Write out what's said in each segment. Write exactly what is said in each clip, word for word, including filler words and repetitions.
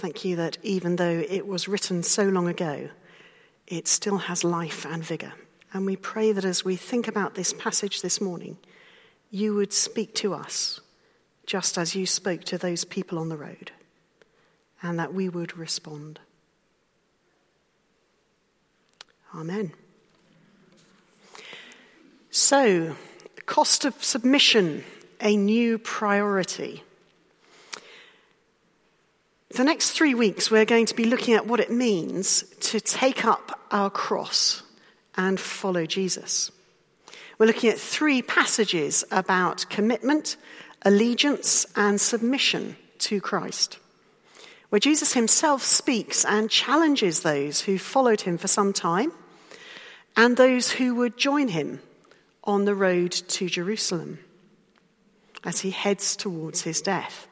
Thank you that even though it was written so long ago, it still has life and vigour. And we pray that as we think about this passage this morning, you would speak to us just as you spoke to those people on the road, and that we would respond. Amen. So, cost of submission, a new priority. For the next three weeks, we're going to be looking at what it means to take up our cross and follow Jesus. We're looking at three passages about commitment, allegiance, and submission to Christ, where Jesus himself speaks and challenges those who followed him for some time and those who would join him on the road to Jerusalem as he heads towards his death.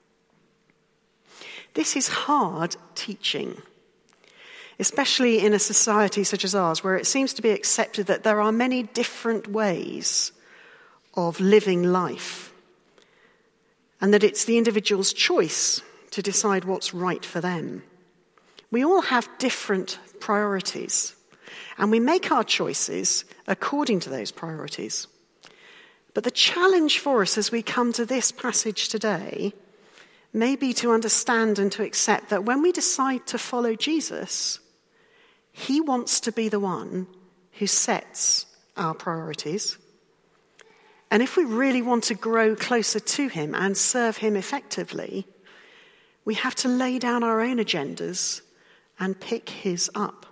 This is hard teaching, especially in a society such as ours, where it seems to be accepted that there are many different ways of living life, and that it's the individual's choice to decide what's right for them. We all have different priorities, and we make our choices according to those priorities. But the challenge for us as we come to this passage today may be to understand and to accept that when we decide to follow Jesus, he wants to be the one who sets our priorities. And if we really want to grow closer to him and serve him effectively, we have to lay down our own agendas and pick his up.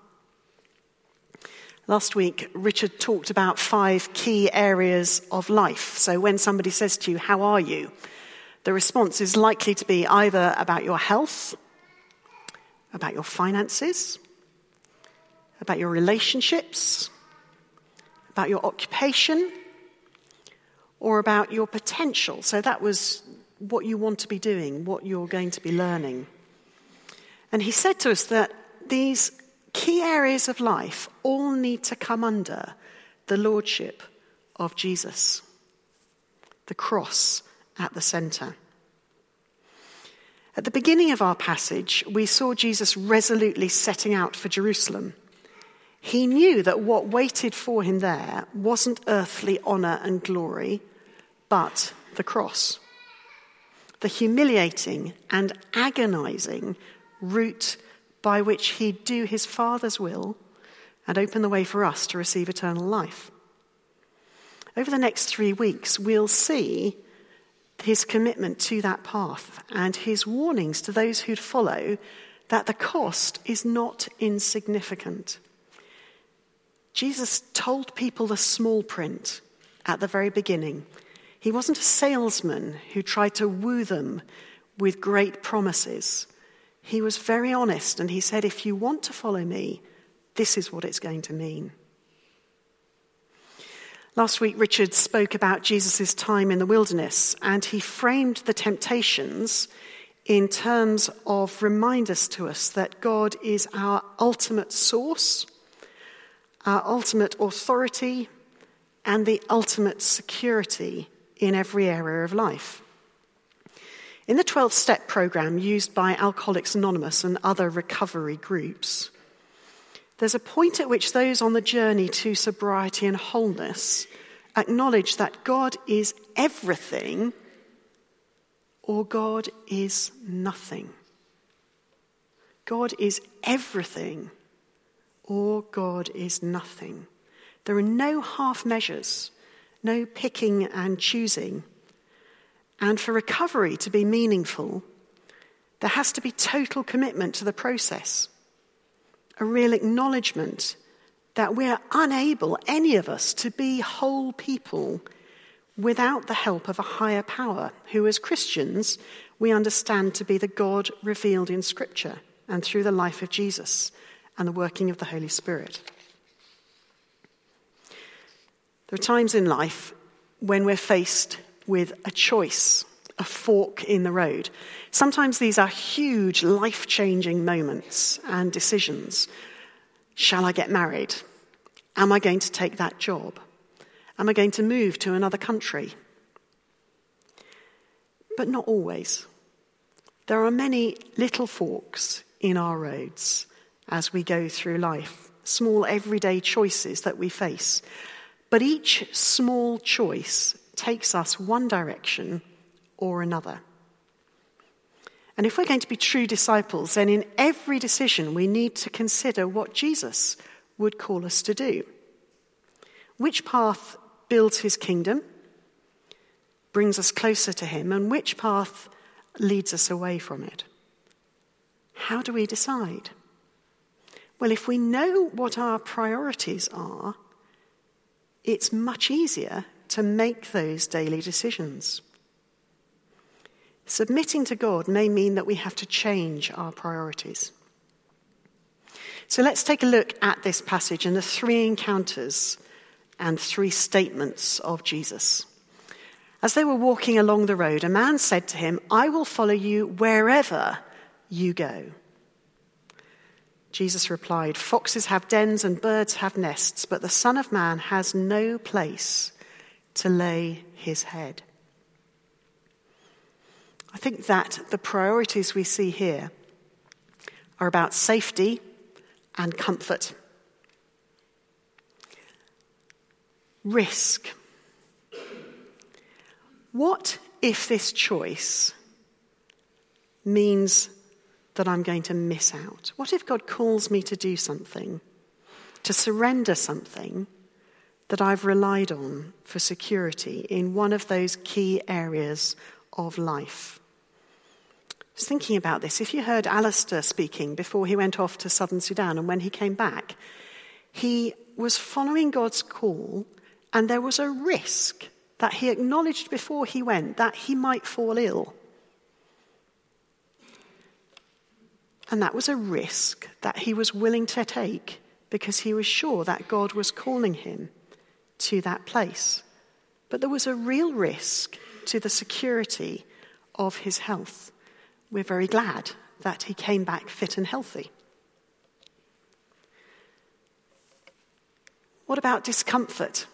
Last week, Richard talked about five key areas of life. So when somebody says to you, "How are you?" the response is likely to be either about your health, about your finances, about your relationships, about your occupation, or about your potential. So that was what you want to be doing, what you're going to be learning. And he said to us that these key areas of life all need to come under the lordship of Jesus, the cross at the centre. At the beginning of our passage, we saw Jesus resolutely setting out for Jerusalem. He knew that what waited for him there wasn't earthly honour and glory, but the cross. The humiliating and agonising route by which he'd do his Father's will and open the way for us to receive eternal life. Over the next three weeks, we'll see his commitment to that path and his warnings to those who'd follow that the cost is not insignificant. Jesus told people the small print at the very beginning. He wasn't a salesman who tried to woo them with great promises. He was very honest, and he said, if you want to follow me, this is what it's going to mean. Last week, Richard spoke about Jesus' time in the wilderness, and he framed the temptations in terms of reminders to us that God is our ultimate source, our ultimate authority, and the ultimate security in every area of life. In the twelve-step program used by Alcoholics Anonymous and other recovery groups, there's a point at which those on the journey to sobriety and wholeness acknowledge that God is everything or God is nothing. God is everything or God is nothing. There are no half measures, no picking and choosing. And for recovery to be meaningful, there has to be total commitment to the process. A real acknowledgement that we are unable, any of us, to be whole people without the help of a higher power, who as Christians we understand to be the God revealed in Scripture and through the life of Jesus and the working of the Holy Spirit. There are times in life when we're faced with a choice, a fork in the road. Sometimes these are huge, life-changing moments and decisions. Shall I get married? Am I going to take that job? Am I going to move to another country? But not always. There are many little forks in our roads as we go through life, small everyday choices that we face. But each small choice takes us one direction or another. And if we're going to be true disciples, then in every decision we need to consider what Jesus would call us to do. Which path builds his kingdom, brings us closer to him, and which path leads us away from it? How do we decide? Well, if we know what our priorities are, it's much easier to make those daily decisions. Submitting to God may mean that we have to change our priorities. So let's take a look at this passage and the three encounters and three statements of Jesus. As they were walking along the road, a man said to him, "I will follow you wherever you go." Jesus replied, "Foxes have dens and birds have nests, but the Son of Man has no place to lay his head." I think that the priorities we see here are about safety and comfort. Risk. What if this choice means that I'm going to miss out? What if God calls me to do something, to surrender something that I've relied on for security in one of those key areas of life? I was thinking about this. If you heard Alistair speaking before he went off to southern Sudan, and when he came back, he was following God's call, and there was a risk that he acknowledged before he went that he might fall ill. And that was a risk that he was willing to take because he was sure that God was calling him to that place. But there was a real risk to the security of his health. We're very glad that he came back fit and healthy. What about discomfort?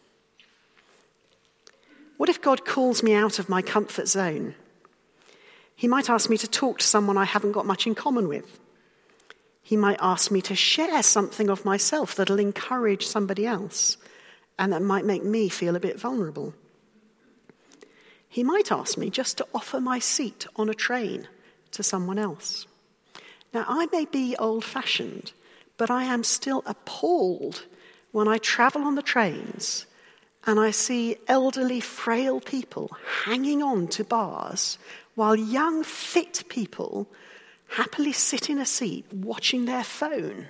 What if God calls me out of my comfort zone? He might ask me to talk to someone I haven't got much in common with. He might ask me to share something of myself that'll encourage somebody else and that might make me feel a bit vulnerable. He might ask me just to offer my seat on a train to someone else. Now, I may be old-fashioned, but I am still appalled when I travel on the trains and I see elderly, frail people hanging on to bars while young, fit people happily sit in a seat watching their phone.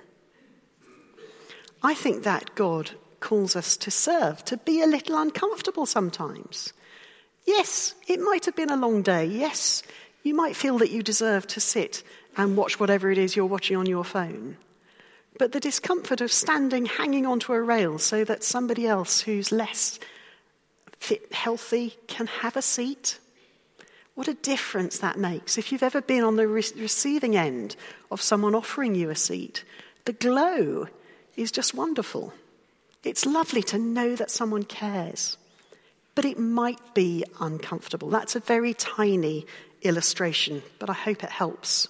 I think that God calls us to serve, to be a little uncomfortable sometimes. Yes, it might have been a long day. Yes, you might feel that you deserve to sit and watch whatever it is you're watching on your phone. But the discomfort of standing hanging onto a rail so that somebody else who's less fit, healthy, can have a seat, what a difference that makes. If you've ever been on the re- receiving end of someone offering you a seat, the glow is just wonderful. It's lovely to know that someone cares. But it might be uncomfortable. That's a very tiny illustration, but I hope it helps.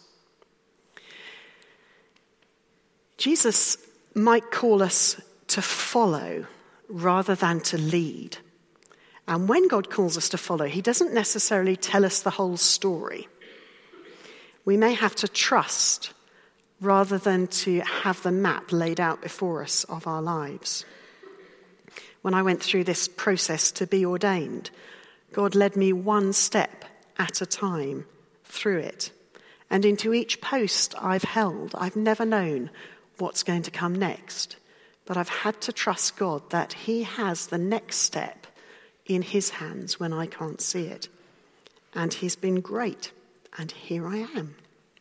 Jesus might call us to follow rather than to lead. And when God calls us to follow, he doesn't necessarily tell us the whole story. We may have to trust rather than to have the map laid out before us of our lives. When I went through this process to be ordained, God led me one step at a time through it. And into each post I've held, I've never known what's going to come next. But I've had to trust God that he has the next step in his hands when I can't see it. And he's been great. And here I am.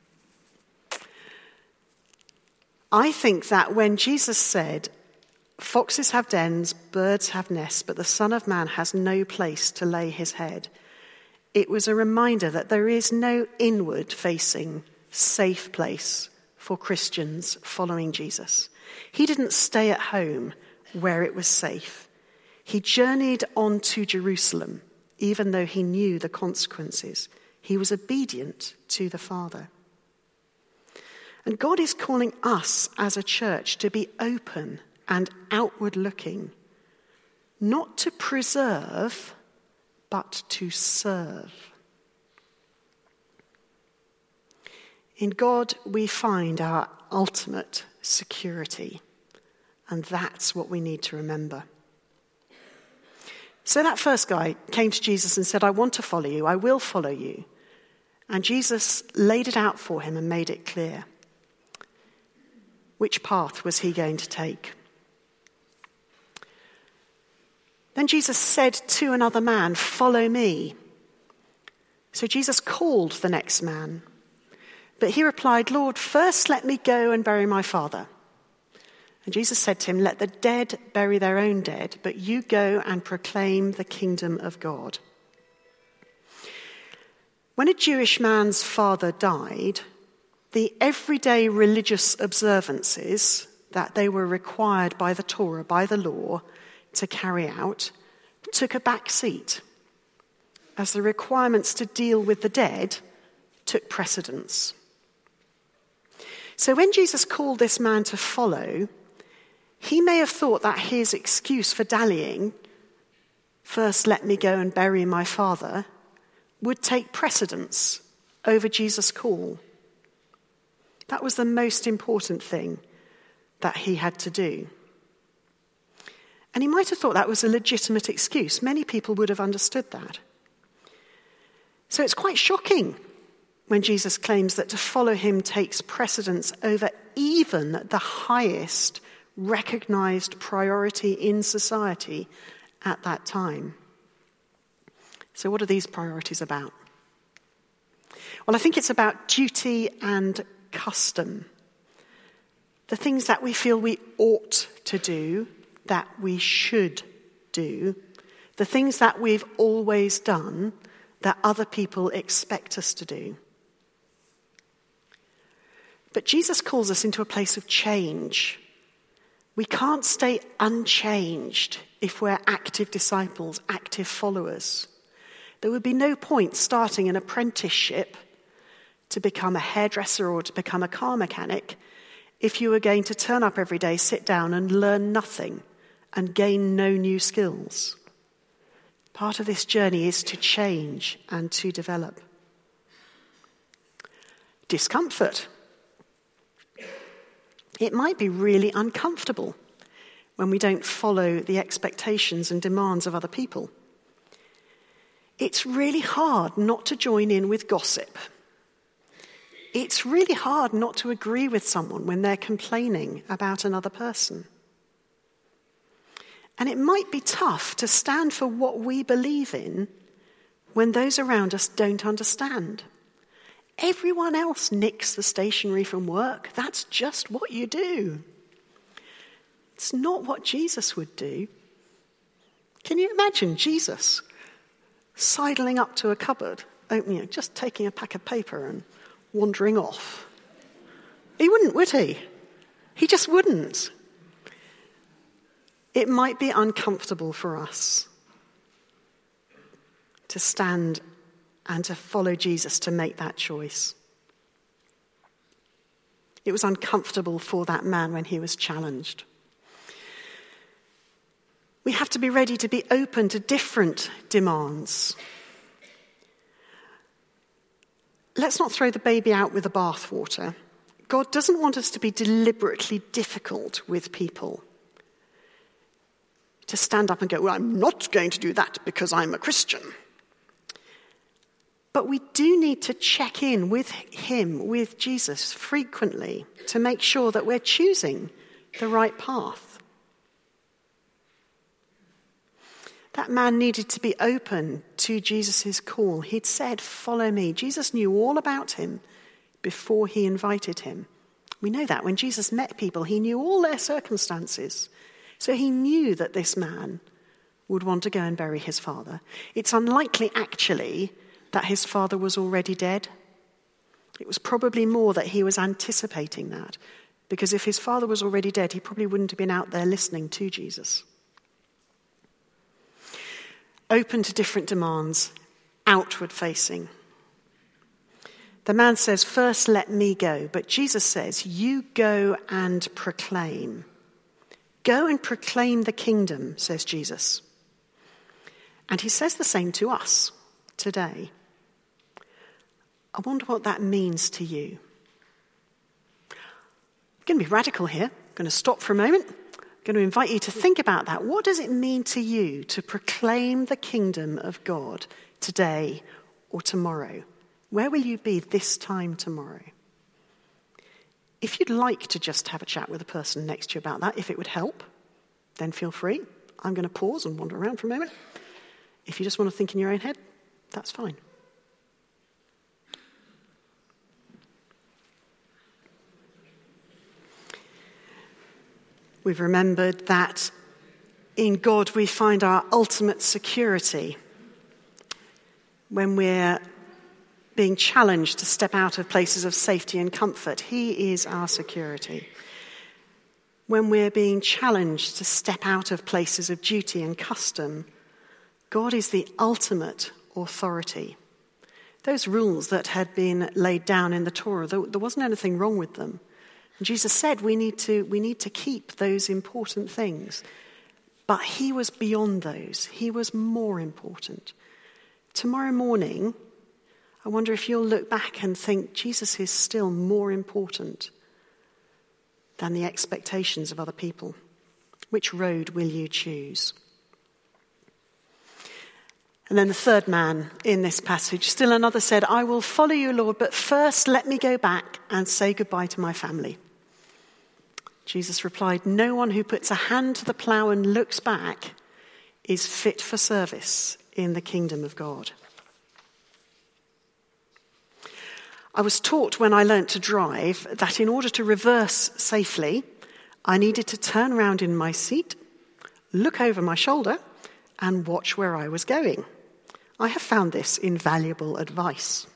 I think that when Jesus said, "Foxes have dens, birds have nests, but the Son of Man has no place to lay his head," it was a reminder that there is no inward-facing, safe place for Christians following Jesus. He didn't stay at home where it was safe. He journeyed on to Jerusalem, even though he knew the consequences. He was obedient to the Father. And God is calling us as a church to be open and outward looking, not to preserve, but to serve. In God, we find our ultimate security, and that's what we need to remember. So that first guy came to Jesus and said, I want to follow you, I will follow you. And Jesus laid it out for him and made it clear. Which path was he going to take? Then Jesus said to another man, follow me. So Jesus called the next man. But he replied, Lord, first let me go and bury my father. And Jesus said to him, let the dead bury their own dead, but you go and proclaim the kingdom of God. When a Jewish man's father died, the everyday religious observances that they were required by the Torah, by the law, to carry out, took a back seat, as the requirements to deal with the dead took precedence. So when Jesus called this man to follow, he may have thought that his excuse for dallying, first let me go and bury my father, would take precedence over Jesus' call. That was the most important thing that he had to do. And he might have thought that was a legitimate excuse. Many people would have understood that. So it's quite shocking when Jesus claims that to follow him takes precedence over even the highest recognized priority in society at that time. So what are these priorities about? Well, I think it's about duty and custom. The things that we feel we ought to do, that we should do, the things that we've always done, that other people expect us to do. But Jesus calls us into a place of change. We can't stay unchanged if we're active disciples, active followers. There would be no point starting an apprenticeship to become a hairdresser or to become a car mechanic if you were going to turn up every day, sit down and learn nothing and gain no new skills. Part of this journey is to change and to develop. Discomfort. It might be really uncomfortable when we don't follow the expectations and demands of other people. It's really hard not to join in with gossip. It's really hard not to agree with someone when they're complaining about another person. And it might be tough to stand for what we believe in when those around us don't understand. Everyone else nicks the stationery from work. That's just what you do. It's not what Jesus would do. Can you imagine Jesus sidling up to a cupboard, opening it, just taking a pack of paper and wandering off? He wouldn't, would he? He just wouldn't. It might be uncomfortable for us to stand and to follow Jesus, to make that choice. It was uncomfortable for that man when he was challenged. We have to be ready to be open to different demands. Let's not throw the baby out with the bathwater. God doesn't want us to be deliberately difficult with people. To stand up and go, well, I'm not going to do that because I'm a Christian. But we do need to check in with him, with Jesus, frequently to make sure that we're choosing the right path. That man needed to be open to Jesus' call. He'd said, follow me. Jesus knew all about him before he invited him. We know that when Jesus met people, he knew all their circumstances. So he knew that this man would want to go and bury his father. It's unlikely, actually, that his father was already dead. It was probably more that he was anticipating that, because if his father was already dead, he probably wouldn't have been out there listening to Jesus. Open to different demands, outward facing. The man says, "First let me go." But Jesus says, "You go and proclaim." Go and proclaim the kingdom, says Jesus. And he says the same to us today. I wonder what that means to you. I'm going to be radical here. I'm going to stop for a moment. I'm going to invite you to think about that. What does it mean to you to proclaim the kingdom of God today or tomorrow? Where will you be this time tomorrow? If you'd like to just have a chat with the person next to you about that, if it would help, then feel free. I'm going to pause and wander around for a moment. If you just want to think in your own head, that's fine. We've remembered that in God we find our ultimate security. When we're being challenged to step out of places of safety and comfort, he is our security. When we're being challenged to step out of places of duty and custom, God is the ultimate authority. Those rules that had been laid down in the Torah, there wasn't anything wrong with them. And Jesus said we need to, we need to keep those important things. But he was beyond those. He was more important. Tomorrow morning, I wonder if you'll look back and think Jesus is still more important than the expectations of other people. Which road will you choose? And then the third man in this passage, still another said, "I will follow you, Lord, but first let me go back and say goodbye to my family." Jesus replied, "No one who puts a hand to the plough and looks back is fit for service in the kingdom of God." I was taught when I learnt to drive that in order to reverse safely, I needed to turn around in my seat, look over my shoulder, and watch where I was going. I have found this invaluable advice.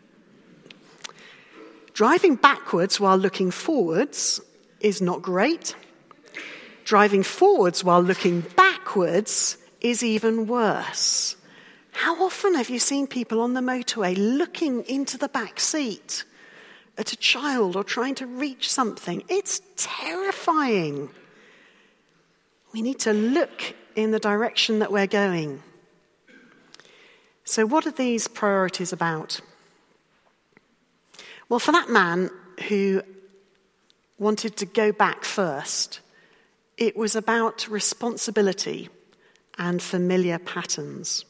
Driving backwards while looking forwards is not great. Driving forwards while looking backwards is even worse. How often have you seen people on the motorway looking into the back seat at a child or trying to reach something? It's terrifying. We need to look in the direction that we're going. So what are these priorities about? Well, for that man who wanted to go back first, it was about responsibility and familiar patterns.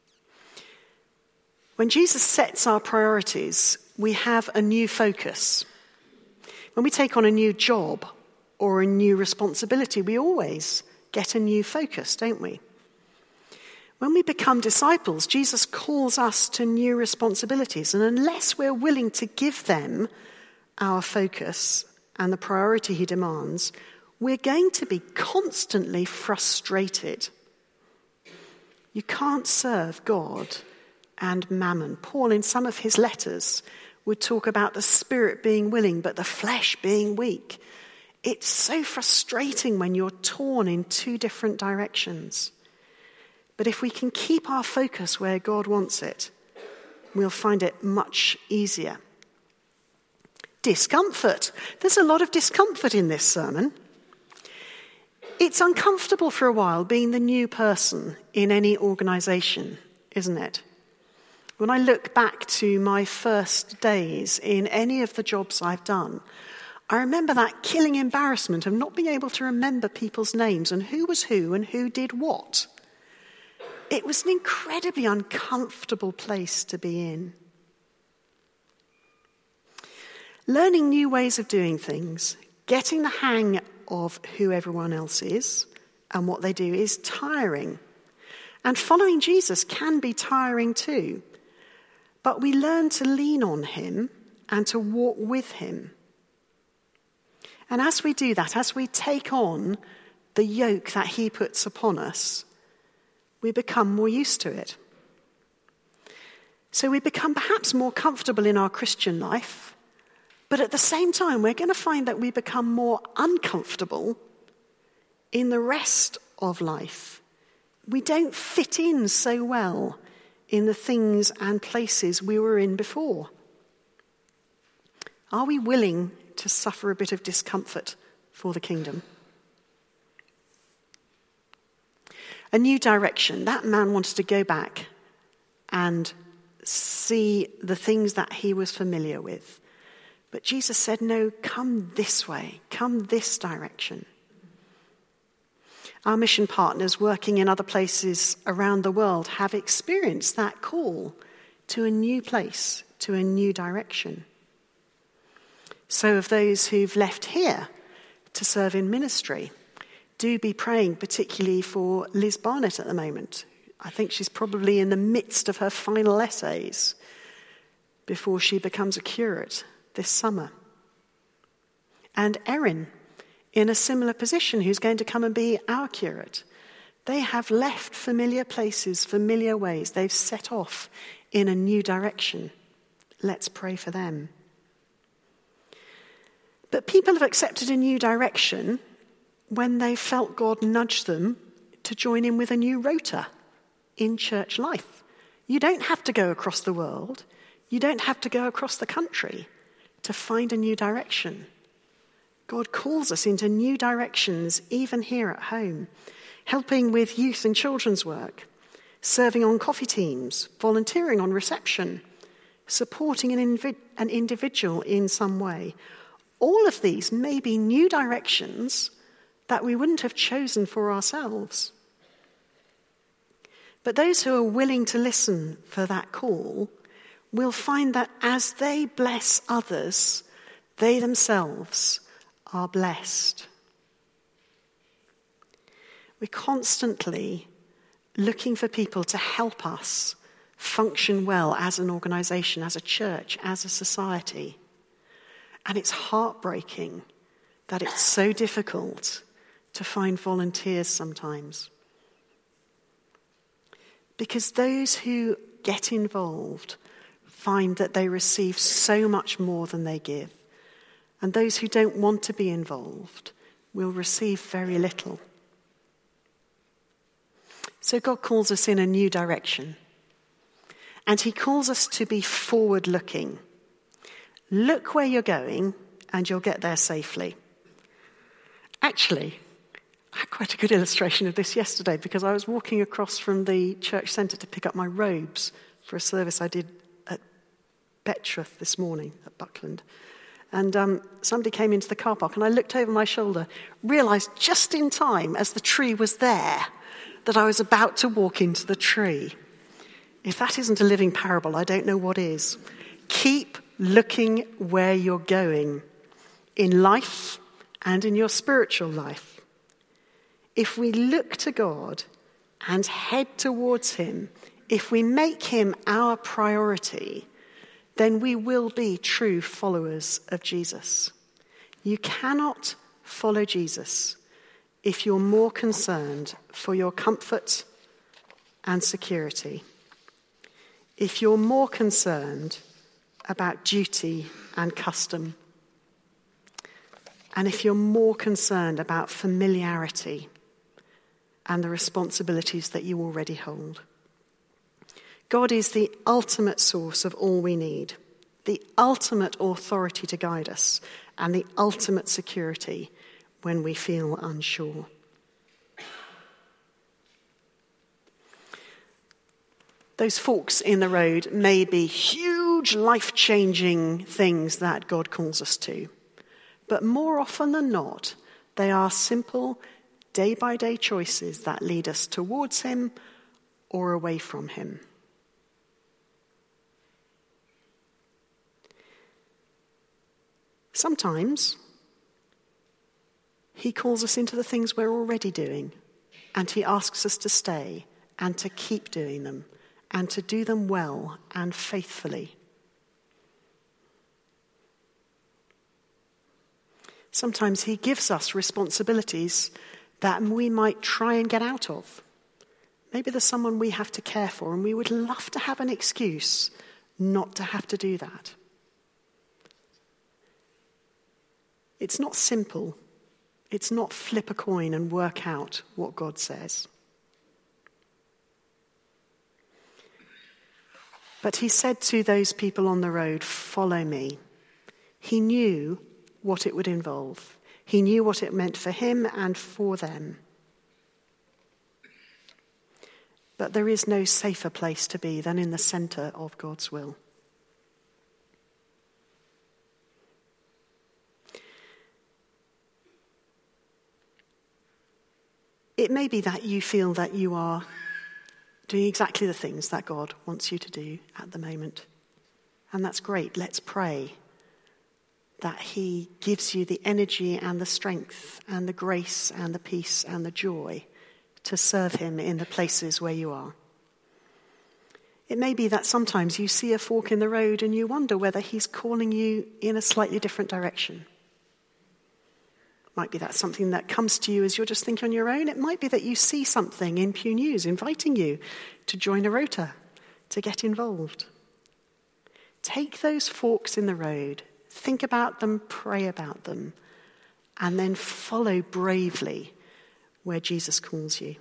When Jesus sets our priorities, we have a new focus. When we take on a new job or a new responsibility, we always get a new focus, don't we? When we become disciples, Jesus calls us to new responsibilities, and unless we're willing to give them our focus and the priority he demands, we're going to be constantly frustrated. You can't serve God and mammon. Paul, in some of his letters, would talk about the spirit being willing, but the flesh being weak. It's so frustrating when you're torn in two different directions. But if we can keep our focus where God wants it, we'll find it much easier. Discomfort. There's a lot of discomfort in this sermon. It's uncomfortable for a while being the new person in any organisation, isn't it? When I look back to my first days in any of the jobs I've done, I remember that killing embarrassment of not being able to remember people's names and who was who and who did what. It was an incredibly uncomfortable place to be in. Learning new ways of doing things, getting the hang of who everyone else is and what they do is tiring. And following Jesus can be tiring too. But we learn to lean on him and to walk with him. And as we do that, as we take on the yoke that he puts upon us, we become more used to it. So we become perhaps more comfortable in our Christian life, but at the same time, we're going to find that we become more uncomfortable in the rest of life. We don't fit in so well in the things and places we were in before. Are we willing to suffer a bit of discomfort for the kingdom? A new direction. That man wanted to go back and see the things that he was familiar with. But Jesus said, no, come this way, come this direction. Our mission partners working in other places around the world have experienced that call to a new place, to a new direction. So of those who've left here to serve in ministry, do be praying particularly for Liz Barnett at the moment. I think she's probably in the midst of her final essays before she becomes a curate this summer. And Erin, in a similar position, who's going to come and be our curate. They have left familiar places, familiar ways. They've set off in a new direction. Let's pray for them. But people have accepted a new direction when they felt God nudge them to join in with a new rota in church life. You don't have to go across the world. You don't have to go across the country to find a new direction. God calls us into new directions, even here at home, helping with youth and children's work, serving on coffee teams, volunteering on reception, supporting an, invi- an individual in some way. All of these may be new directions that we wouldn't have chosen for ourselves. But those who are willing to listen for that call will find that as they bless others, they themselves are blessed. We're constantly looking for people to help us function well as an organisation, as a church, as a society. And it's heartbreaking that it's so difficult to find volunteers sometimes. Because those who get involved find that they receive so much more than they give. And those who don't want to be involved will receive very little. So God calls us in a new direction. And he calls us to be forward-looking. Look where you're going and you'll get there safely. Actually, I had quite a good illustration of this yesterday because I was walking across from the church centre to pick up my robes for a service I did at Betchworth this morning at Buckland. And um, somebody came into the car park and I looked over my shoulder, realised just in time as the tree was there that I was about to walk into the tree. If that isn't a living parable, I don't know what is. Keep looking where you're going in life and in your spiritual life. If we look to God and head towards him, if we make him our priority, then we will be true followers of Jesus. You cannot follow Jesus if you're more concerned for your comfort and security, if you're more concerned about duty and custom, and if you're more concerned about familiarity and the responsibilities that you already hold. God is the ultimate source of all we need, the ultimate authority to guide us, and the ultimate security when we feel unsure. Those forks in the road may be huge, life-changing things that God calls us to. But more often than not, they are simple, day-by-day choices that lead us towards him or away from him. Sometimes he calls us into the things we're already doing, and he asks us to stay and to keep doing them and to do them well and faithfully. Sometimes he gives us responsibilities that we might try and get out of. Maybe there's someone we have to care for, and we would love to have an excuse not to have to do that. It's not simple. It's not flip a coin and work out what God says. But he said to those people on the road, "Follow me." He knew what it would involve. He knew what it meant for him and for them. But there is no safer place to be than in the centre of God's will. It may be that you feel that you are doing exactly the things that God wants you to do at the moment. And that's great. Let's pray that he gives you the energy and the strength and the grace and the peace and the joy to serve him in the places where you are. It may be that sometimes you see a fork in the road and you wonder whether he's calling you in a slightly different direction. Might be that something that comes to you as you're just thinking on your own. It might be that you see something in Pew News inviting you to join a rota, to get involved. Take those forks in the road, think about them, pray about them, and then follow bravely where Jesus calls you.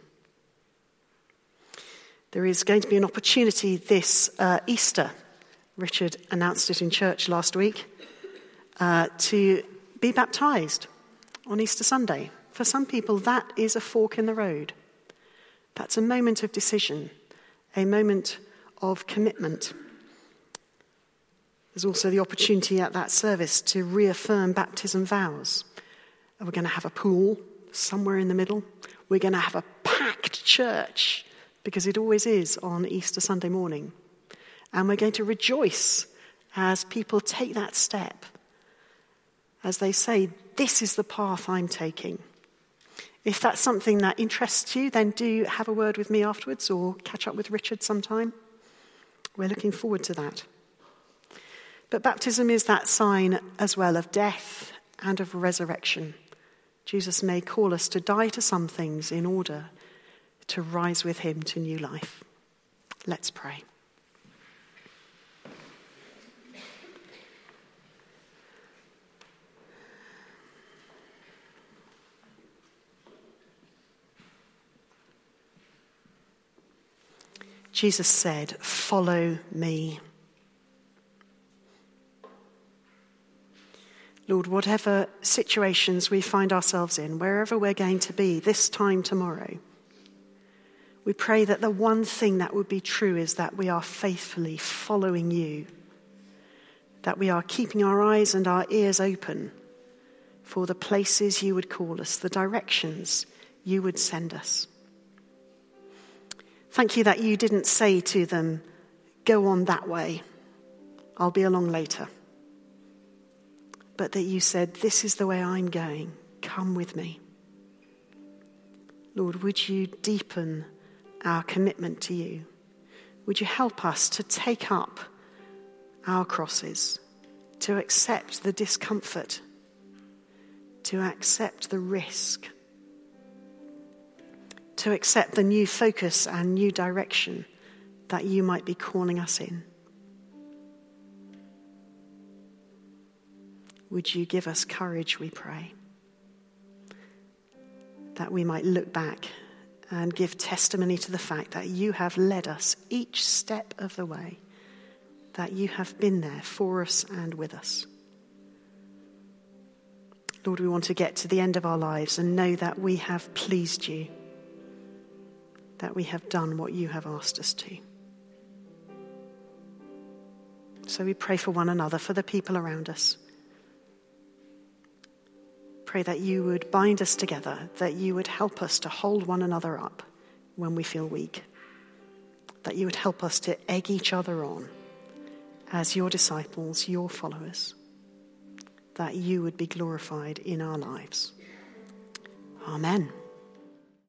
There is going to be an opportunity this uh, Easter, Richard announced it in church last week, uh, to be baptised on Easter Sunday. For some people, that is a fork in the road. That's a moment of decision, a moment of commitment. There's also the opportunity at that service to reaffirm baptism vows. We're going to have a pool somewhere in the middle. We're going to have a packed church, because it always is on Easter Sunday morning. And we're going to rejoice as people take that step, as they say, this is the path I'm taking. If that's something that interests you, then do have a word with me afterwards or catch up with Richard sometime. We're looking forward to that. But baptism is that sign as well of death and of resurrection. Jesus may call us to die to some things in order to rise with him to new life. Let's pray. Jesus said, "Follow me." Lord, whatever situations we find ourselves in, wherever we're going to be this time tomorrow, we pray that the one thing that would be true is that we are faithfully following you, that we are keeping our eyes and our ears open for the places you would call us, the directions you would send us. Thank you that you didn't say to them, "Go on that way, I'll be along later." But that you said, "This is the way I'm going, come with me." Lord, would you deepen our commitment to you? Would you help us to take up our crosses, to accept the discomfort, to accept the risk, to accept the new focus and new direction that you might be calling us in? Would you give us courage, we pray, that we might look back and give testimony to the fact that you have led us each step of the way, that you have been there for us and with us. Lord, we want to get to the end of our lives and know that we have pleased you, that we have done what you have asked us to. So we pray for one another, for the people around us. Pray that you would bind us together, that you would help us to hold one another up when we feel weak, that you would help us to egg each other on as your disciples, your followers, that you would be glorified in our lives. Amen.